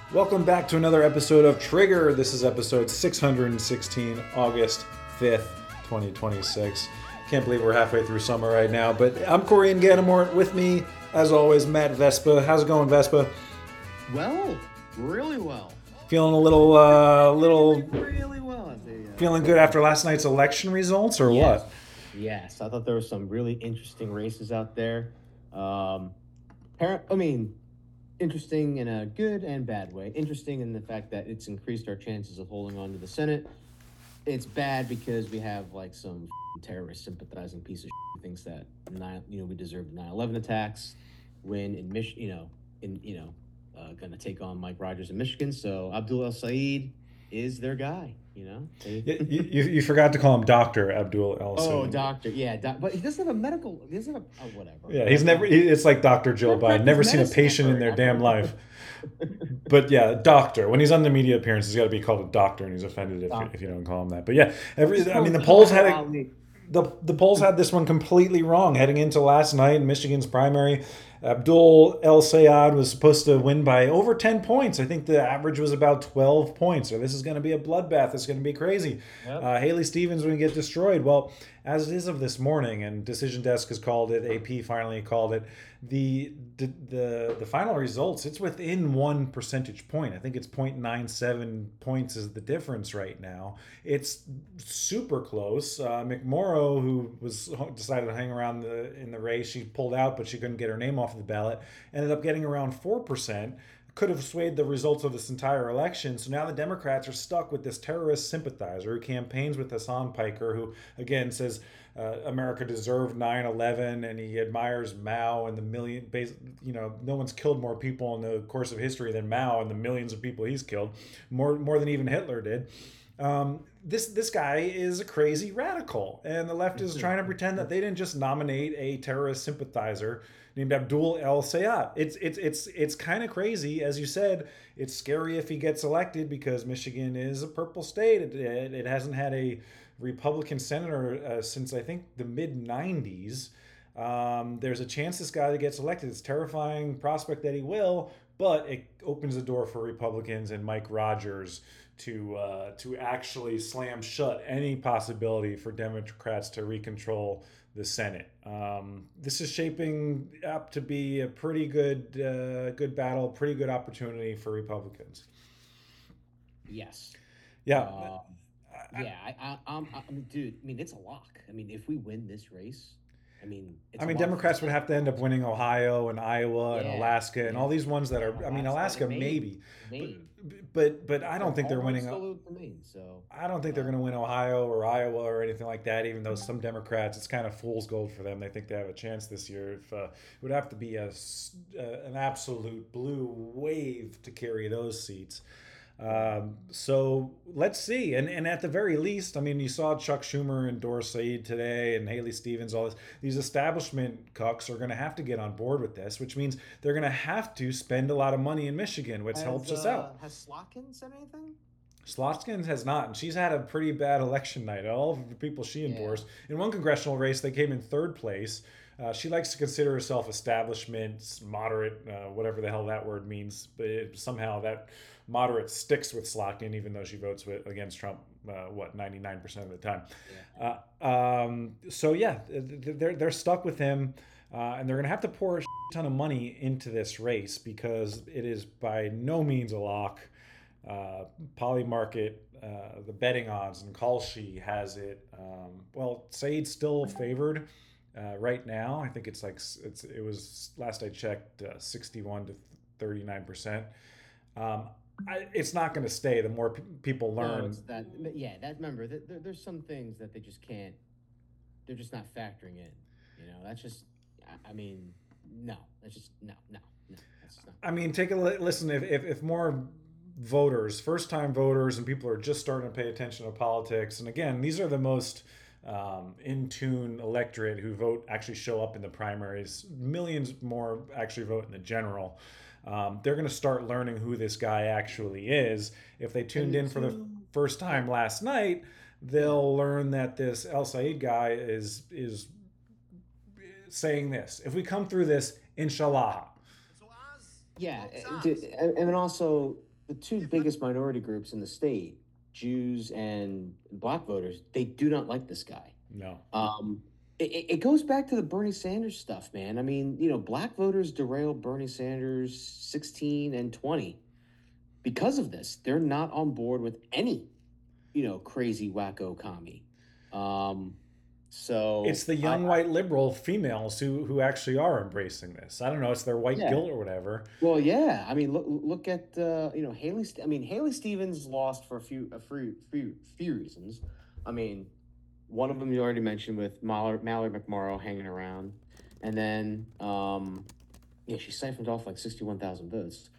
Welcome back to another episode of Trigger. This is episode 616, August 5th, 2026. Can't believe we're halfway through summer right now, but I'm Corey and Ganamort. With me, as always, Matt Vespa. How's it going, Vespa? Well, really well. Feeling a little Really well. feeling good after last night's election results, or Yes. what? Yes, I thought there were some really interesting races out there. Um, I mean, interesting in a good and bad way. Interesting in the fact that it's increased our chances of holding on to the Senate. It's bad because we have like some terrorist sympathizing piece of who thinks that we deserve the 9/11 attacks. When in gonna take on Mike Rogers in Michigan. So Abdul El Said is their guy. You forgot to call him Dr. Abdul El Oh, Sayed. doctor, yeah, but he doesn't have a medical. He doesn't have whatever. Yeah, he's never. It's like Dr. Joe Biden. Never seen a patient in their damn life. But yeah, doctor. When he's on the media appearance, he's got to be called a doctor, and he's offended if you don't call him that. But yeah, the polls had the polls had this one completely wrong heading into last night in Michigan's primary. Abdul El Sayed was supposed to win by over 10 points. I think the average was about 12 points. So this is going to be a bloodbath. It's going to be crazy. Yep. Haley Stevens going to get destroyed. Well, as it is of this morning, and Decision Desk has called it, AP finally called it, the final results, it's within 1 percentage point. I think it's 0.97 points is the difference right now. It's super close. McMorrow, who was decided to hang around in the race, she pulled out, but she couldn't get her name off the ballot. Ended up getting around 4%. Could have swayed the results of this entire election. So now the Democrats are stuck with this terrorist sympathizer who campaigns with Hassan Piker, who again says America deserved 9/11, and he admires Mao and the million. No one's killed more people in the course of history than Mao and the millions of people he's killed, more than even Hitler did. This guy is a crazy radical, and the left is trying to pretend that they didn't just nominate a terrorist sympathizer named Abdul El Sayed. It's kind of crazy, as you said. It's scary if he gets elected because Michigan is a purple state. It hasn't had a Republican senator since I think the mid '90s. There's a chance this guy that gets elected. It's a terrifying prospect that he will, but it opens the door for Republicans and Mike Rogers to actually slam shut any possibility for Democrats to recontrol the Senate. This is shaping up to be a pretty good battle, pretty good opportunity for Republicans. Yes. Yeah, Um, yeah. I mean, dude. I mean, it's a lock. I mean, if we win this race, it's I a mean, lock for the Democrats would Senate. have to end up winning Ohio and Iowa and Yeah. Alaska and Yeah. all these ones that Yeah. are. I mean, Alaska And Maine. maybe, but Maine. but I don't think they're Almost winning. still with the Maine. So. I don't think they're Uh, going to win Ohio or Iowa or anything like that. Even though some Democrats, it's kind of fool's gold for them. They think they have a chance this year. If it would have to be an absolute blue wave to carry those seats. right. So let's see. And at the very least, I mean, you saw Chuck Schumer endorse Said today and Haley Stevens, all this. These establishment cucks are going to have to get on board with this, which means they're going to have to spend a lot of money in Michigan, which helps us out. Has Slotkin said anything? Slotskin has not, and she's had a pretty bad election night. All of the people she Yeah. endorsed in one congressional race, they came in third place. She likes to consider herself establishment, moderate, whatever the hell that word means. But somehow that moderate sticks with Slotkin, even though she votes against Trump, 99% of the time. Yeah. So yeah, they're stuck with him, and they're gonna have to pour a ton of money into this race because it is by no means a lock. Polymarket, the betting odds, and Kalshi has it. Well, Said's still favored right now. I think it's like it was last I checked, 61 to 39%. Um, it's not going to stay. The more people No, learn, it's that. Yeah, that. Remember, there's some things that they just can't. They're just not factoring in. That's just. I mean, no. That's just no, no, no. That's just not. I mean, take a listen. If more voters, first time voters, and people are just starting to pay attention to politics, and again, these are the most in tune electorate who vote actually show up in the primaries. Millions more actually vote in the general. They're going to start learning who this guy actually is. If they tuned And in for the two. first time last night, Yeah. they'll learn that this El Said guy is saying this. If we come through this, inshallah. Yeah, and also the two biggest minority groups in the state, Jews and black voters, they do not like this guy. No. Um, it goes back to the Bernie Sanders stuff, man. I mean, black voters derailed Bernie Sanders 16 and 20 because of this. They're not on board with any, crazy wacko commie. Um, It's so the young white liberal females who actually are embracing this. I don't know. It's their white yeah. guilt or whatever. Well, yeah. I mean, look at Haley. I mean, Haley Stevens lost for a few reasons. I mean, one of them you already mentioned with Mallory McMorrow hanging around, and then yeah, she siphoned off like 61,000 votes.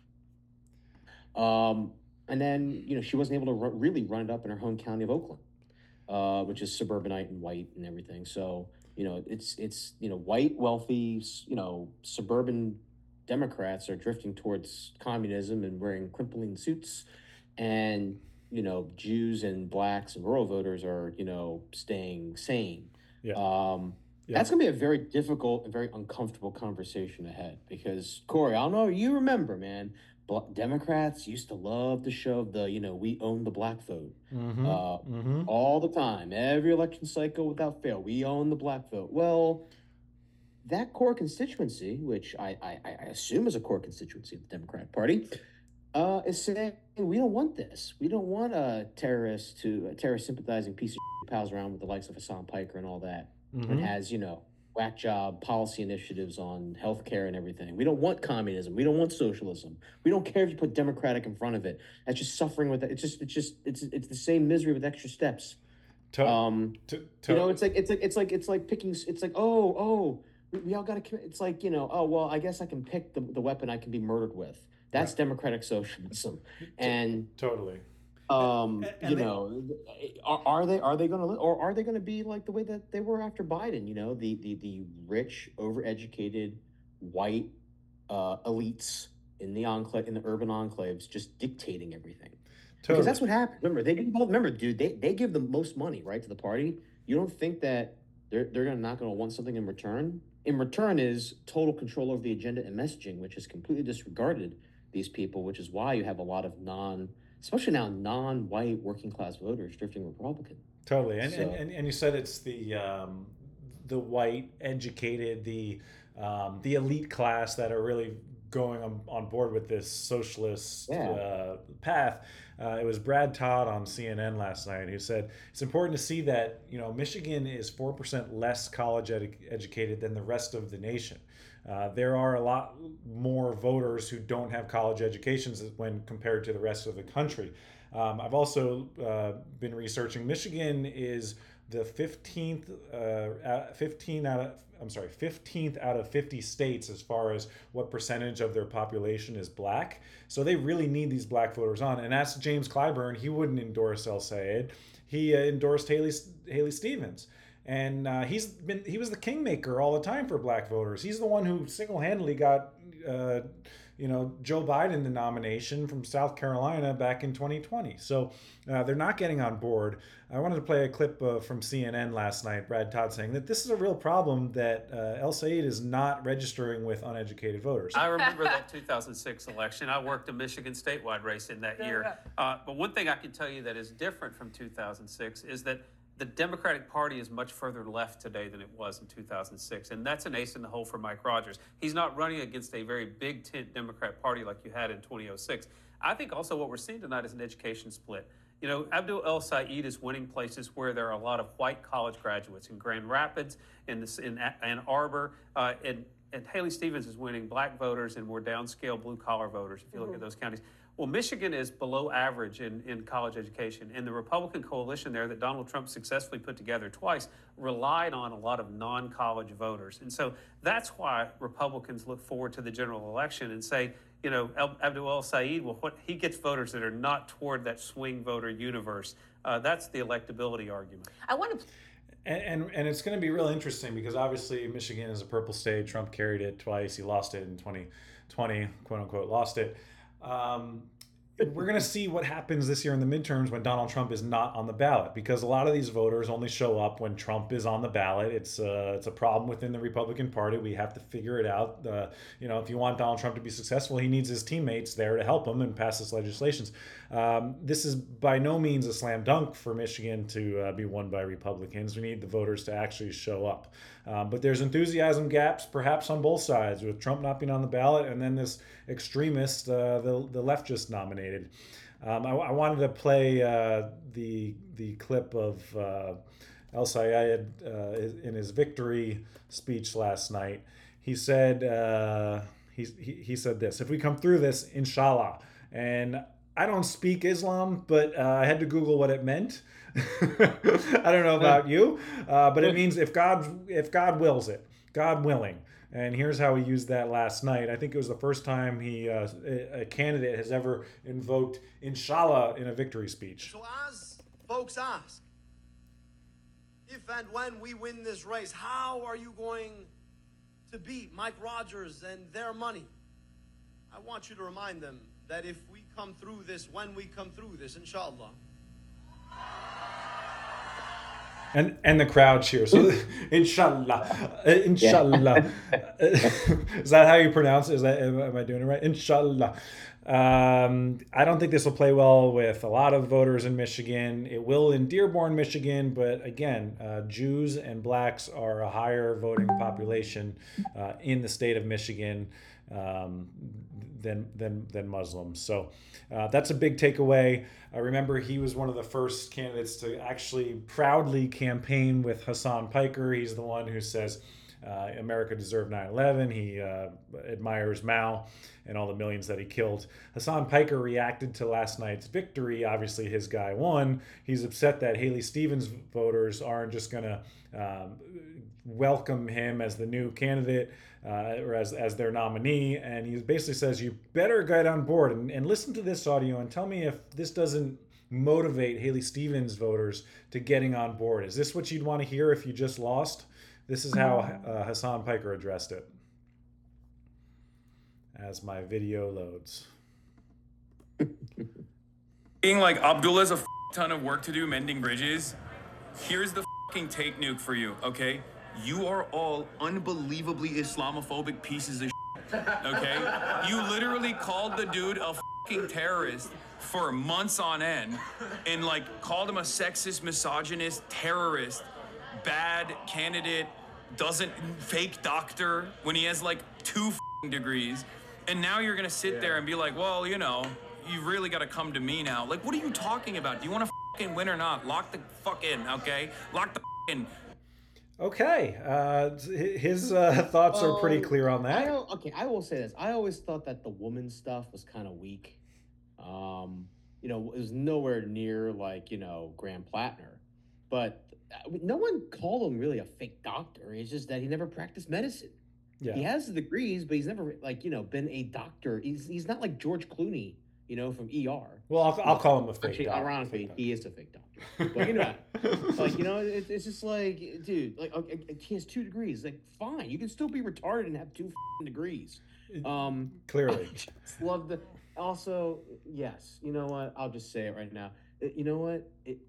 And then she wasn't able to really run it up in her home county of Oakland, which is suburbanite and white and everything. So it's white, wealthy, suburban Democrats are drifting towards communism and wearing crippling suits, and Jews and blacks and rural voters are staying sane. Yeah. Yeah. That's gonna be a very difficult and very uncomfortable conversation ahead because Corey, I don't know, you remember, man. Democrats used to love to show the we own the black vote Mm-hmm. Mm-hmm. all the time, every election cycle without fail. We own the black vote. Well, that core constituency, which I assume is a core constituency of the Democratic Party, is saying we don't want this. We don't want a terrorist sympathizing piece of shit who pals around with the likes of Hassan Piker and all that, Mm-hmm. and has whack job policy initiatives on healthcare and everything. We don't want communism. We don't want socialism. We don't care if you put democratic in front of it. That's just suffering with it. It's the same misery with extra steps. It's like picking. It's like we all got to. It's like oh well, I guess I can pick the weapon I can be murdered with. That's democratic socialism, and totally. are they going to, or are they going to be like the way that they were after Biden? The rich, overeducated, white elites in the urban enclaves, just dictating everything. Totally. Because that's what happened. Remember, dude, they give the most money, right, to the party. You don't think that they're not going to want something in return? In return is total control over the agenda and messaging, which has completely disregarded these people, which is why you have a lot of especially now non-white working class voters drifting Republican. Totally. And you said it's the white educated, the elite class that are really going on board with this socialist path. It was Brad Todd on CNN last night who said it's important to see that Michigan is 4% less college educated than the rest of the nation. There are a lot more voters who don't have college educations when compared to the rest of the country. I've also been researching. Michigan is the 15th out of 50 states as far as what percentage of their population is black. So they really need these black voters on. And as James Clyburn, he wouldn't endorse El Sayed. He endorsed Haley Stevens. And he was the kingmaker all the time for black voters. He's the one who single-handedly got Joe Biden the nomination from South Carolina back in 2020. So they're not getting on board. I wanted to play a clip from CNN last night, Brad Todd saying that this is a real problem, that El Sayed is not registering with uneducated voters. I remember that 2006 election. I worked a Michigan statewide race in that year. But one thing I can tell you that is different from 2006 is that the Democratic Party is much further left today than it was in 2006, and that's an ace in the hole for Mike Rogers. He's not running against a very big tent Democrat Party like you had in 2006. I think also what we're seeing tonight is an education split. Abdul El Sayed is winning places where there are a lot of white college graduates in Grand Rapids, in Ann Arbor, and Haley Stevens is winning black voters and more downscale blue-collar voters, if you look at those counties. Well, Michigan is below average in college education, and the Republican coalition there that Donald Trump successfully put together twice relied on a lot of non-college voters. And so that's why Republicans look forward to the general election and say, Abdul El Sayed, he gets voters that are not toward that swing voter universe. That's the electability argument. I want to... And it's going to be real interesting because obviously Michigan is a purple state. Trump carried it twice. He lost it in 2020, quote unquote, lost it. we're going to see what happens this year in the midterms when Donald Trump is not on the ballot, because a lot of these voters only show up when Trump is on the ballot. It's a problem within the Republican Party. We have to figure it out. If you want Donald Trump to be successful, he needs his teammates there to help him and pass his legislations. This is by no means a slam dunk for Michigan to be won by Republicans. We need the voters to actually show up. But there's enthusiasm gaps, perhaps on both sides, with Trump not being on the ballot and then this extremist, the left just nominated. I wanted to play the clip of El Sayed in his victory speech last night. He said he said this: "If we come through this, inshallah." And I don't speak Islam, but I had to Google what it meant. I don't know about you, but it means if God wills it, God willing. And here's how he used that last night. I think it was the first time a candidate has ever invoked inshallah in a victory speech. So as folks ask, if and when we win this race, how are you going to beat Mike Rogers and their money? I want you to remind them that if we come through this, when we come through this, inshallah. And the crowd cheers. So, inshallah, inshallah. Is that how you pronounce it? Am I doing it right? Inshallah. I don't think this will play well with a lot of voters in Michigan. It will in Dearborn, Michigan, but again, Jews and blacks are a higher voting population in the state of Michigan than Muslims. So that's a big takeaway. I remember he was one of the first candidates to actually proudly campaign with Hassan Piker. He's the one who says America deserved 9/11. He admires Mao and all the millions that he killed. Hassan Piker reacted to last night's victory. Obviously, his guy won. He's upset that Haley Stevens voters aren't just going to welcome him as the new candidate or as their nominee. And he basically says, you better get on board and listen to this audio and tell me if this doesn't motivate Haley Stevens voters to getting on board. Is this what you'd want to hear if you just lost? This is how Hassan Piker addressed it. As my video loads. Being like, Abdullah's a ton of work to do mending bridges. Here's the take nuke for you, okay? You are all unbelievably Islamophobic pieces of okay? You literally called the dude a terrorist for months on end and called him a sexist, misogynist, terrorist, bad candidate, fake doctor when he has 2 degrees. And now you're gonna sit there and be like, well, you really gotta come to me now. What are you talking about? Do you wanna win or not? Lock the fuck in, okay? Lock the in. Okay, his thoughts are pretty clear on that. I will say this. I always thought that the woman stuff was kind of weak. It was nowhere near Graham Plattner, but no one called him really a fake doctor. It's just that he never practiced medicine. Yeah. He has the degrees, but he's never been a doctor. He's not like George Clooney, from ER. Well, I'll call him a fake doctor. Ironically, he is a fake doctor. But it's just dude, he has 2 degrees. Fine, you can still be retarded and have 2 degrees. Clearly. I just love the. Also, yes, you know what? I'll just say it right now. You know what?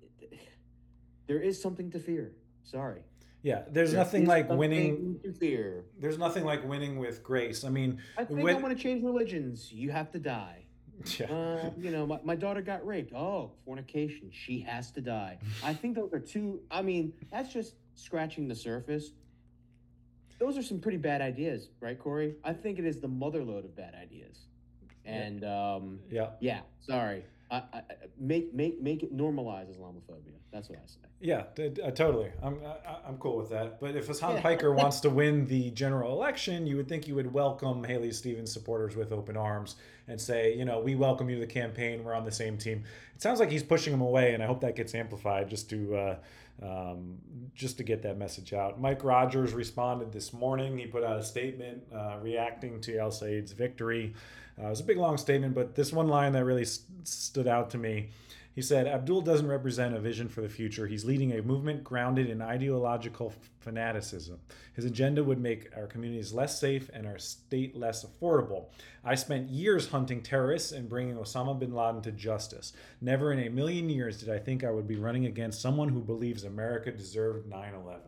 There is something to fear. Sorry. Yeah, there's nothing like winning. There's nothing like winning with grace. I mean, I think I want to change religions. You have to die. Yeah. My daughter got raped. Oh, fornication. She has to die. I think those are 2. I mean, that's just scratching the surface. Those are some pretty bad ideas, right, Corey? I think it is the motherload of bad ideas. And yeah. Sorry. Make it normalize Islamophobia. That's what I say. Yeah, totally. I'm cool with that. But if Hassan Piker wants to win the general election, you would think you would welcome Haley Stevens supporters with open arms and say, we welcome you to the campaign. We're on the same team. It sounds like he's pushing them away, and I hope that gets amplified just to get that message out. Mike Rogers responded this morning. He put out a statement reacting to El Sayed's victory. It was a big, long statement, but this one line that really stood out to me He said, Abdul doesn't represent a vision for the future. He's leading a movement grounded in ideological fanaticism. His agenda would make our communities less safe and our state less affordable. I spent years hunting terrorists and bringing Osama bin Laden to justice. Never in a million years did I think I would be running against someone who believes America deserved 9/11.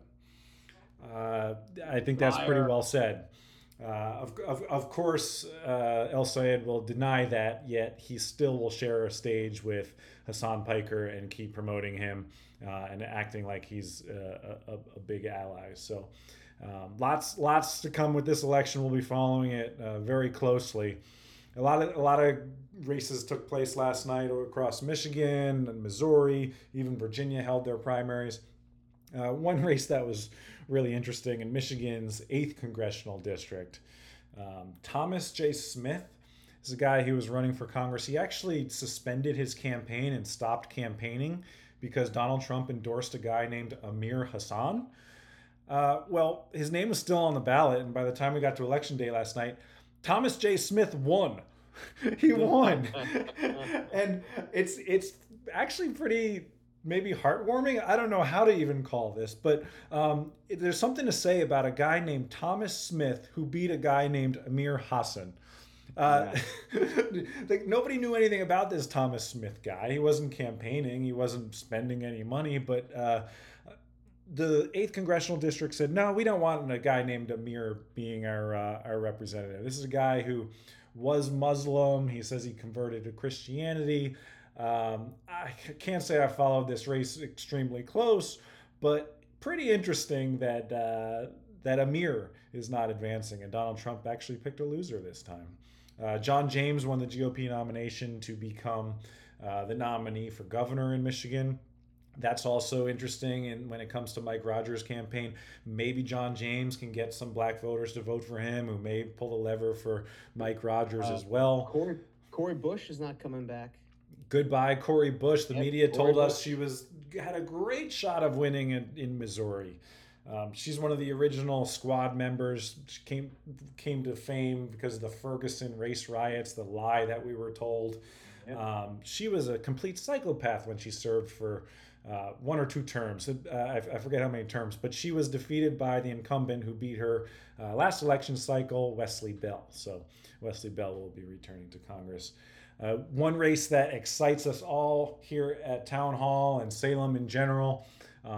I think that's pretty well said. Of course, El Sayed will deny that, yet he still will share a stage with Hassan Piker and keep promoting him and acting like he's a big ally. So lots to come with this election. We'll be following it very closely. A lot of races took place last night across Michigan and Missouri. Even Virginia held their primaries. One race that was really interesting in Michigan's 8th congressional district. Thomas J. Smith is a guy who was running for Congress. He actually suspended his campaign and stopped campaigning because Donald Trump endorsed a guy named Amir Hassan. Well, his name was still on the ballot, and by the time we got to Election Day last night, Thomas J. Smith won. He won. And it's actually pretty maybe heartwarming. I don't know how to even call this, but there's something to say about a guy named Thomas Smith who beat a guy named Amir Hassan. Like, nobody knew anything about this Thomas Smith guy. He wasn't campaigning. He wasn't spending any money, but the 8th congressional district said, no, we don't want a guy named Amir being our representative. This is a guy who was Muslim. He says he converted to Christianity. I can't say I followed this race extremely close, but pretty interesting that that Amir is not advancing, and Donald Trump actually picked a loser this time. John James won the GOP nomination to become the nominee for governor in Michigan. That's also interesting. And when it comes to Mike Rogers' campaign, maybe John James can get some black voters to vote for him, who may pull the lever for Mike Rogers as well. Cori Bush is not coming back. Goodbye, Cori Bush. The media told us Bush. she had a great shot of winning in Missouri. She's one of the original squad members. She came to fame because of the Ferguson race riots, the lie that we were told. Yep. She was a complete psychopath when she served for 1 or 2 terms. I forget how many terms, but she was defeated by the incumbent who beat her last election cycle, Wesley Bell. So Wesley Bell will be returning to Congress. One race that excites us all here at Town Hall and Salem in general,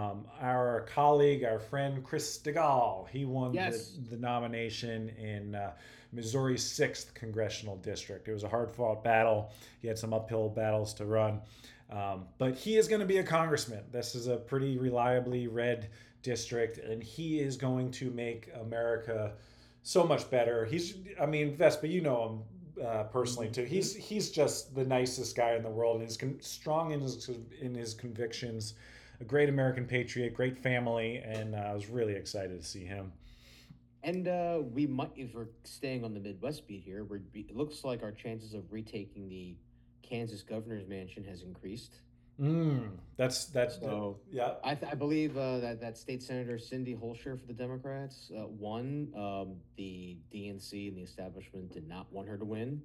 our colleague, our friend Chris Stigall, he won the nomination in Missouri's 6th congressional district. It was a hard-fought battle. He had some uphill battles to run. But he is going to be a congressman. This is a pretty reliably red district, and he is going to make America so much better. Vespa, you know him personally too. He's just the nicest guy in the world, and he's strong in his convictions. A great American patriot, great family, and I was really excited to see him. And we might, if we're staying on the Midwest beat here, it looks like our chances of retaking the Kansas governor's mansion has increased. That's so. Yeah. I believe that state senator Cindy Holscher for the Democrats won. The DNC and the establishment did not want her to win.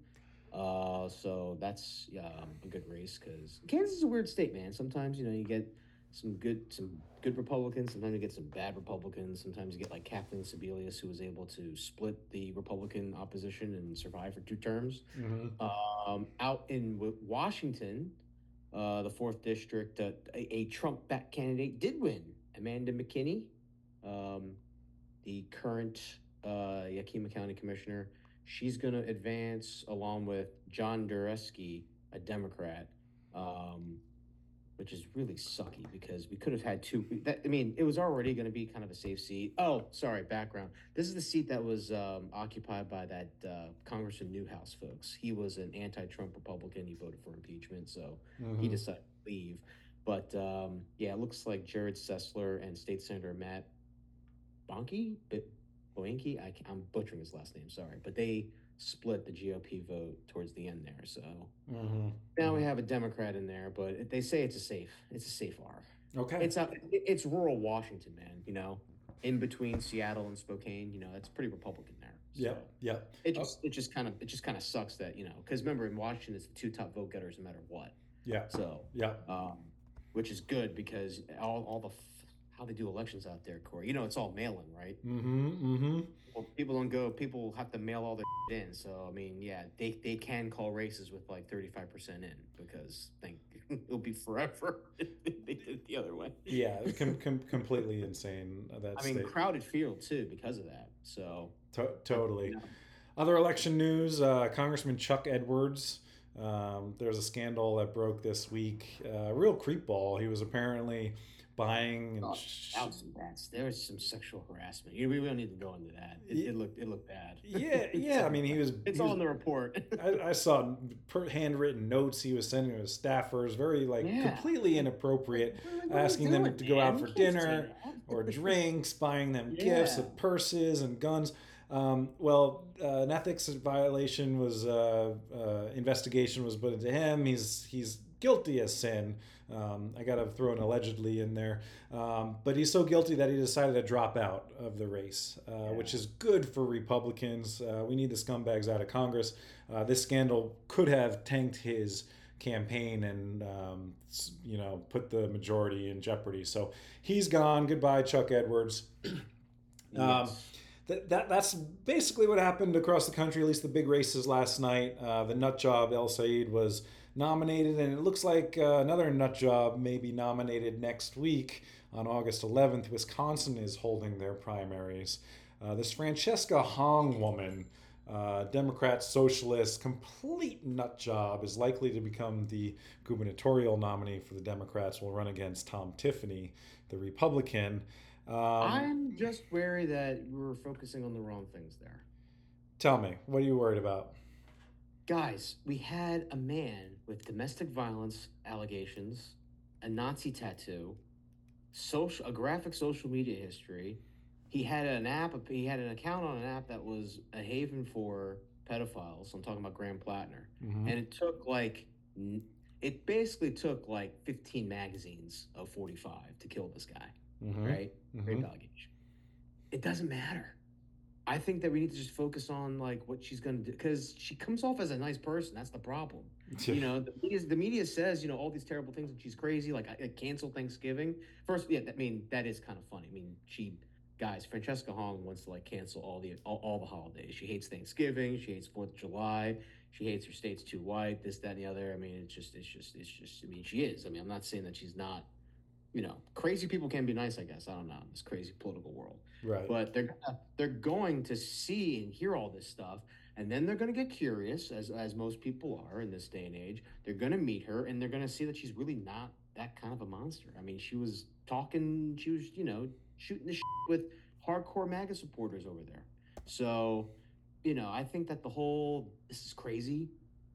So that's a good race, because Kansas is a weird state, man. Sometimes you get some good Republicans. Sometimes you get some bad Republicans. Sometimes you get like Kathleen Sebelius, who was able to split the Republican opposition and survive for 2 terms. Mm-hmm. Out in Washington, the 4th district, a Trump-backed candidate did win. Amanda McKinney, the current Yakima County commissioner, she's going to advance along with John Dureski, a Democrat. Which is really sucky, because we could have had 2. It was already going to be kind of a safe seat. Oh, sorry, background. This is the seat that was occupied by that Congressman Newhouse, folks. He was an anti-Trump Republican. He voted for impeachment, so he decided to leave. But it looks like Jared Sessler and State Senator Matt Boenke, I'm butchering his last name, sorry, but they split the GOP vote towards the end there. So now we have a Democrat in there, but they say it's a safe R. Okay. It's rural Washington, man, in between Seattle and Spokane, that's pretty Republican there. So yeah. It just kind of sucks that, because remember, in Washington, it's the 2 top vote getters no matter what. Yeah. So, Yeah. which is good because how they do elections out there, Corey. It's all mail-in, right? Mm-hmm. Mm-hmm. Well, people don't go. People have to mail all their in. So I mean, yeah, they can call races with like 35% in because it'll be forever if they did it the other way. Yeah. Completely insane. That I mean, state. crowded field too because of that. So Totally. you Other election news: Congressman Chuck Edwards. There's a scandal that broke this week. Real creepball. He was apparently buying and there was some sexual harassment. We don't need to go into that. It looked bad. yeah. I mean, it's all in the report. I saw handwritten notes he was sending to his staffers, very completely inapproproate, asking them to go out for dinner or drinks, buying them gifts of purses and guns. An ethics violation was investigation was put into him. He's guilty as sin. I got to throw an allegedly in there, but he's so guilty that he decided to drop out of the race, which is good for Republicans. We need the scumbags out of Congress. This scandal could have tanked his campaign and put the majority in jeopardy. So he's gone. Goodbye, Chuck Edwards. Yes. That's basically what happened across the country, at least the big races last night. The nut job El Said was nominated, and it looks like another nut job may be nominated next week on August 11th. Wisconsin is holding their primaries. This Francesca Hong woman, Democrat socialist, complete nut job, is likely to become the gubernatorial nominee for the Democrats. Will run against Tom Tiffany, the Republican. I'm just wary that we're focusing on the wrong things there. Tell me, what are you worried about? Guys, we had a man with domestic violence allegations, a Nazi tattoo, a graphic social media history. He had an account on an app that was a haven for pedophiles. I'm talking about Graham Plattner. Mm-hmm. And it basically took like 15 magazines of 45 to kill this guy. Mm-hmm. Right? Mm-hmm. Rape allegation. It doesn't matter. I think that we need to just focus on like what she's going to do because she comes off as a nice person. That's the problem. The media says all these terrible things and she's crazy. Like I cancel Thanksgiving. First, that is kind of funny. I mean, Francesca Hong wants to like cancel all the holidays. She hates Thanksgiving. She hates 4th of July. She hates her state's too white. This, that, and the other. I mean, it's just. I mean, she is. I mean, I'm not saying that she's not. Crazy people can be nice, I guess. I don't know, in this crazy political world. Right. But they're going to see and hear all this stuff, and then they're going to get curious, as most people are in this day and age. They're going to meet her, and they're going to see that she's really not that kind of a monster. I mean, she was shooting the shit with hardcore MAGA supporters over there. So, I think that this is crazy.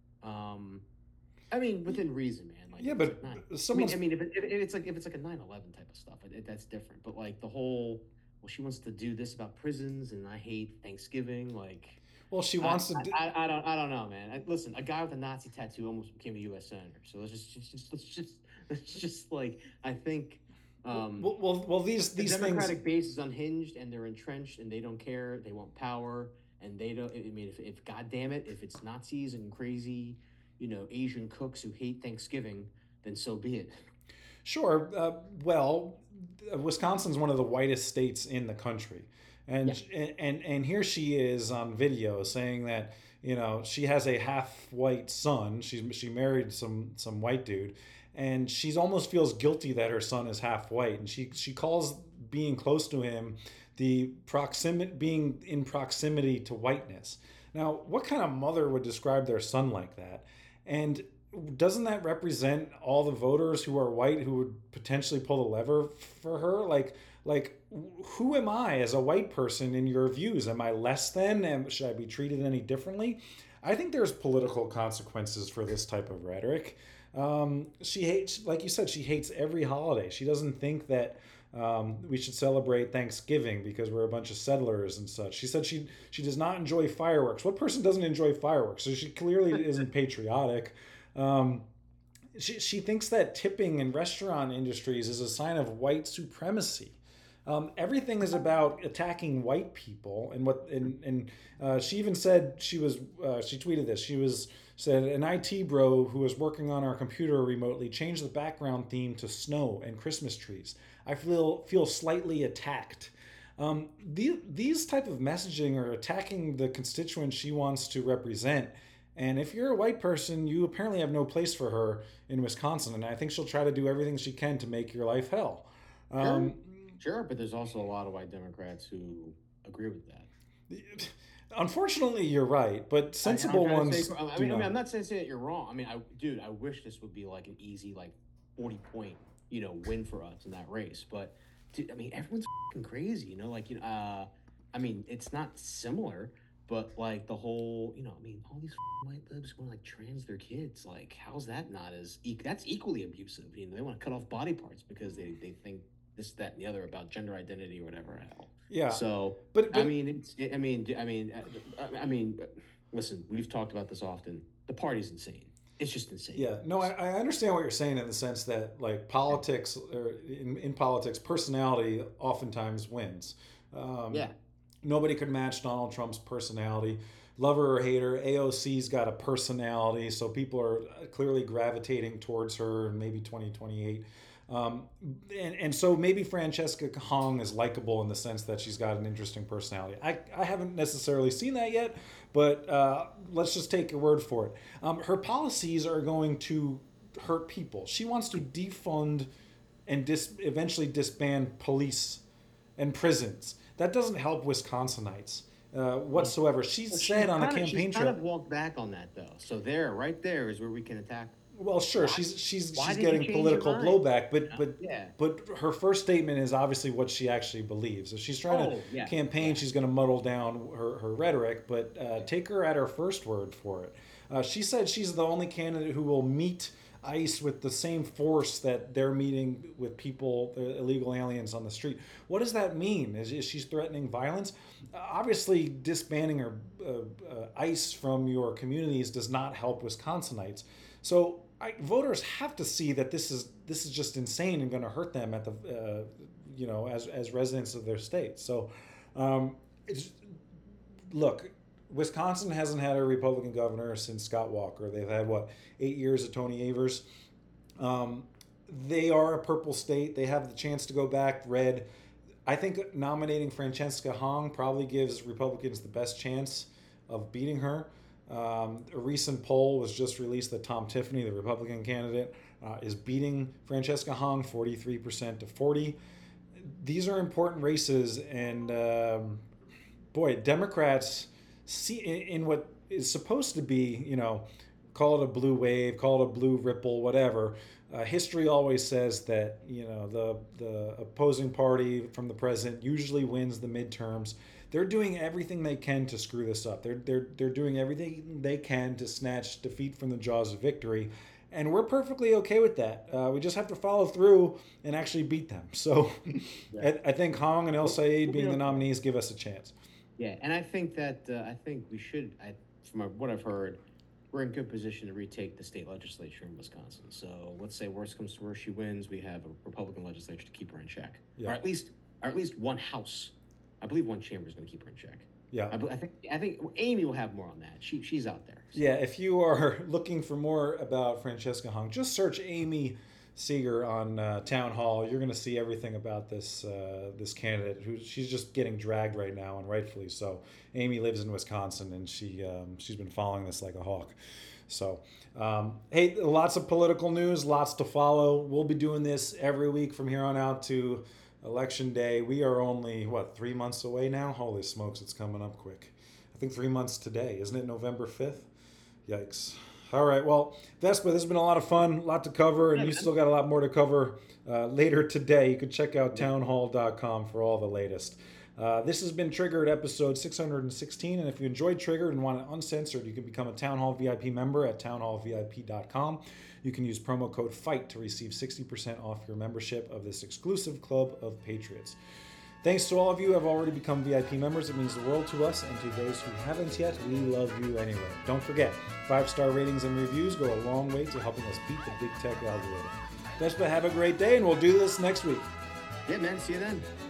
I mean, within reason, man. Like, yeah, but someone. I mean, if it's like a 9/11 type of stuff, that's different. But like the whole, she wants to do this about prisons, and I hate Thanksgiving. Like, well, she wants to. I don't know, man. Listen, a guy with a Nazi tattoo almost became a U.S. senator. So let's just like I think. These Democratic base is unhinged, and they're entrenched, and they don't care. They want power, and they don't. I mean, if God damn it, if it's Nazis and crazy. Asian cooks who hate Thanksgiving, then so be it. Sure. Wisconsin's one of the whitest states in the country. And here she is on video saying that, she has a half white son. She married some white dude, and she's almost feels guilty that her son is half white. And she calls being close to him being in proximity to whiteness. Now, what kind of mother would describe their son like that? And doesn't that represent all the voters who are white who would potentially pull the lever for her? Like, who am I as a white person in your views? Am I less than? Should I be treated any differently? I think there's political consequences for this type of rhetoric. She hates, like you said, she hates every holiday. She doesn't think that we should celebrate Thanksgiving because we're a bunch of settlers and such. She said she does not enjoy fireworks. What person doesn't enjoy fireworks? So she clearly isn't patriotic. She thinks that tipping in restaurant industries is a sign of white supremacy. Everything is about attacking white people, and she even said she tweeted this. Said an IT bro who was working on our computer remotely changed the background theme to snow and Christmas trees. I feel slightly attacked. These type of messaging are attacking the constituents she wants to represent. And if you're a white person, you apparently have no place for her in Wisconsin. And I think she'll try to do everything she can to make your life hell. Sure, but there's also a lot of white Democrats who agree with that. Unfortunately, you're right, but sensible ones. I'm not saying that you're wrong. I mean, I wish this would be like an easy, like 40-point, win for us in that race. But dude, I mean, everyone's fucking crazy, I mean, it's not similar, but like the whole, all these white libs want to like trans their kids. Like, how's that not that's equally abusive? They want to cut off body parts because they think this, that, and the other about gender identity or whatever hell. Yeah. So, but listen, we've talked about this often. The party's insane. It's just insane. Yeah. No, I understand what you're saying in the sense that like politics, or in politics, personality oftentimes wins. Nobody could match Donald Trump's personality. Lover or hater, AOC's got a personality, so people are clearly gravitating towards her in maybe 2028. And so maybe Francesca Hong is likable in the sense that she's got an interesting personality. I haven't necessarily seen that yet, but let's just take your word for it. Her policies are going to hurt people. She wants to defund and eventually disband police and prisons. That doesn't help Wisconsinites whatsoever. She said on a campaign trail. She's kind of walked back on that though. So right there is where we can attack. Well, sure, she's getting political blowback, but her first statement is obviously what she actually believes. If she's trying to campaign, she's going to muddle down her rhetoric, but take her at her first word for it. She said she's the only candidate who will meet ICE with the same force that they're meeting with people, illegal aliens on the street. What does that mean? Is she threatening violence? Obviously, disbanding ICE from your communities does not help Wisconsinites. So voters have to see that this is just insane and going to hurt them at the as residents of their state. So, look, Wisconsin hasn't had a Republican governor since Scott Walker. They've had 8 years of Tony Evers. They are a purple state. They have the chance to go back red. I think nominating Francesca Hong probably gives Republicans the best chance of beating her. A recent poll was just released that Tom Tiffany, the Republican candidate, is beating Francesca Hong 43% to 40%. These are important races, and Democrats see in what is supposed to be, call it a blue wave, call it a blue ripple, whatever. History always says that the opposing party from the president usually wins the midterms. They're doing everything they can to screw this up. They're doing everything they can to snatch defeat from the jaws of victory, and we're perfectly okay with that. We just have to follow through and actually beat them. So, I think Hong and El Sayed being the nominees give us a chance. Yeah, and I think that we should. From what I've heard, we're in good position to retake the state legislature in Wisconsin. So let's say worst comes to worst, she wins. We have a Republican legislature to keep her in check, or at least one house. I believe one chamber is going to keep her in check. Yeah, I think Amy will have more on that. She's out there. So. Yeah, if you are looking for more about Francesca Hong, just search Amy Seeger on Town Hall. You're going to see everything about this candidate. She's just getting dragged right now, and rightfully so. Amy lives in Wisconsin, and she's been following this like a hawk. So, hey, lots of political news, lots to follow. We'll be doing this every week from here on out to Election Day. We are only 3 months away now. Holy smokes, it's coming up quick. I think 3 months today, isn't it? November 5th. Yikes. All right, well, Vespa, this has been a lot of fun, a lot to cover, and you still got a lot more to cover later today. You can check out townhall.com for all the latest. This has been Triggered, episode 616, and if you enjoyed Triggered and want it uncensored, you can become a Town Hall VIP member at townhallvip.com. You can use promo code FIGHT to receive 60% off your membership of this exclusive club of patriots. Thanks to all of you who have already become VIP members. It means the world to us, and to those who haven't yet, we love you anyway. Don't forget, 5-star ratings and reviews go a long way to helping us beat the big tech algorithm. Vespa, have a great day, and we'll do this next week. Yeah, man. See you then.